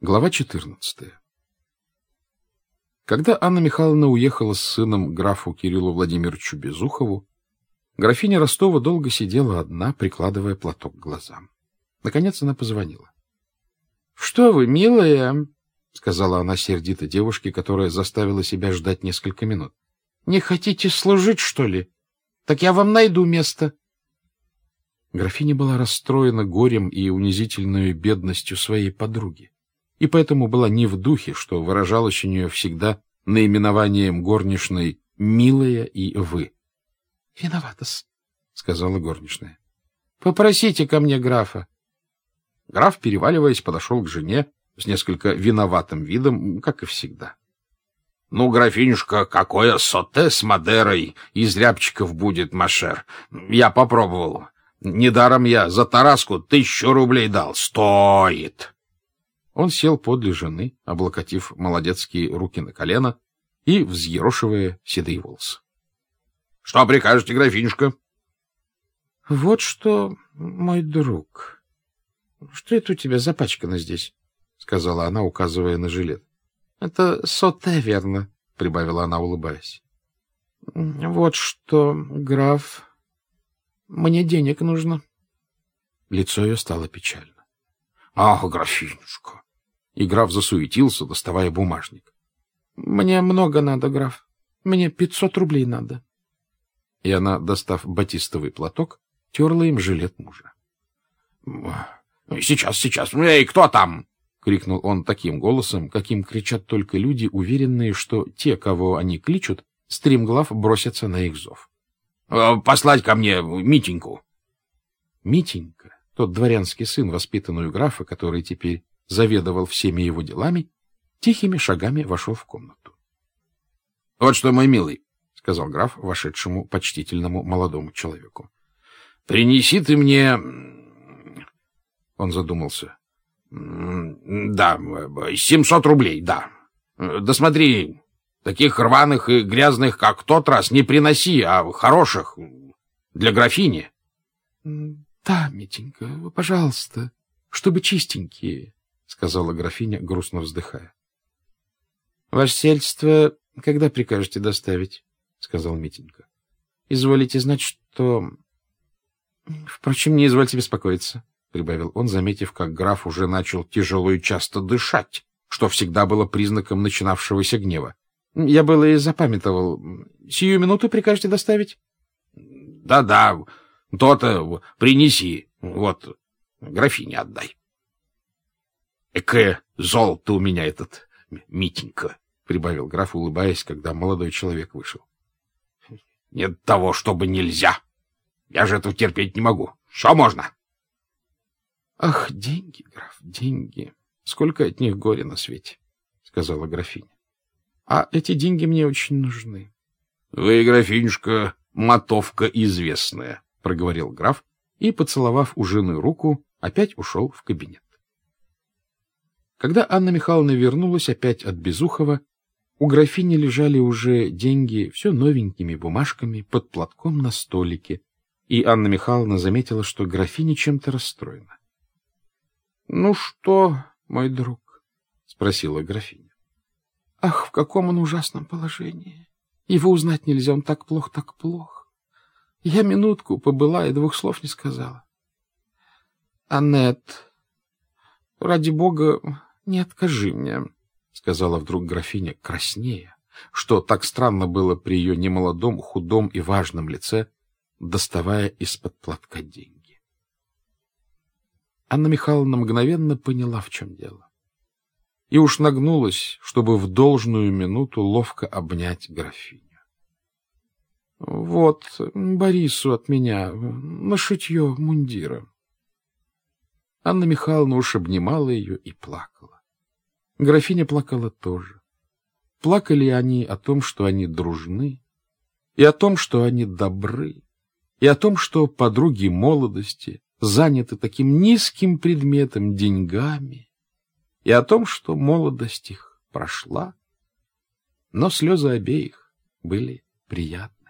Глава 14. Когда Анна Михайловна уехала с сыном графу Кириллу Владимировичу Безухову, графиня Ростова долго сидела одна, прикладывая платок к глазам. Наконец она позвонила. — Что вы, милая, — сказала она сердито девушке, которая заставила себя ждать несколько минут. — Не хотите служить, что ли? Так я вам найду место. Графиня была расстроена горем и унизительной бедностью своей подруги, и поэтому была не в духе, что выражалось у нее всегда наименованием горничной «милая» и «вы». — Виновата-с, — сказала горничная. — Попросите ко мне графа. Граф, переваливаясь, подошел к жене с несколько виноватым видом, как и всегда. — Ну, графинюшка, какое соте с Мадерой из рябчиков будет, машер. Я попробовал. Недаром я за тараску 1000 рублей дал. Стоит. Он сел подле жены, облокотив молодецкие руки на колено и взъерошивая седые волосы. — Что прикажете, графинюшка? — Вот что, мой друг. Что это у тебя запачкано здесь? — сказала она, указывая на жилет. — Это соте, верно, — прибавила она, улыбаясь. — Вот что, граф, мне денег нужно. Лицо ее стало печально. — Ах, графинюшка! И граф засуетился, доставая бумажник. — Мне много надо, граф. Мне 500 рублей надо. И она, достав батистовый платок, терла им жилет мужа. — Сейчас. Эй, кто там? — крикнул он таким голосом, каким кричат только люди, уверенные, что те, кого они кличут, стремглав бросятся на их зов. — Послать ко мне Митеньку. Митенька, тот дворянский сын, воспитанный у графа, который теперь заведовал всеми его делами, тихими шагами вошел в комнату. — Вот что, мой милый, — сказал граф вошедшему почтительному молодому человеку. — Принеси ты мне... Он задумался. — Да, 700 рублей, да. Да смотри, таких рваных и грязных, как тот раз, не приноси, а хороших для графини. — Да, Митенька, пожалуйста, чтобы чистенькие, — сказала графиня, грустно вздыхая. — Ваше сельство когда прикажете доставить? — сказал Митенька. — Изволите знать, что... Впрочем, не извольте беспокоиться, — прибавил он, заметив, как граф уже начал тяжело и часто дышать, что всегда было признаком начинавшегося гнева. — Я было и запамятовал. Сию минуту прикажете доставить? — Да, то-то принеси. Вот, графине отдай. — Экое золото у меня этот Митенька, — прибавил граф, улыбаясь, когда молодой человек вышел. — Нет того, чтобы нельзя. Я же этого терпеть не могу. Что можно? — Ах, деньги, граф, деньги. Сколько от них горя на свете, — сказала графиня. — А эти деньги мне очень нужны. — Вы, графинюшка, мотовка известная, — проговорил граф и, поцеловав у жены руку, опять ушел в кабинет. Когда Анна Михайловна вернулась опять от Безухова, у графини лежали уже деньги все новенькими бумажками под платком на столике, и Анна Михайловна заметила, что графиня чем-то расстроена. — Ну что, мой друг? — спросила графиня. — Ах, в каком он ужасном положении! Его узнать нельзя, он так плох, так плох. Я минутку побыла и 2 слов не сказала. — Аннет, ради бога, не откажи мне, — сказала вдруг графиня, краснея, что так странно было при ее немолодом, худом и важном лице, доставая из-под платка деньги. Анна Михайловна мгновенно поняла, в чем дело, и уж нагнулась, чтобы в должную минуту ловко обнять графиню. — Вот Борису от меня на шитье мундира. Анна Михайловна уж обнимала ее и плакала. Графиня плакала тоже. Плакали они о том, что они дружны, и о том, что они добры, и о том, что подруги молодости заняты таким низким предметом деньгами, и о том, что молодость их прошла. Но слезы обеих были приятны.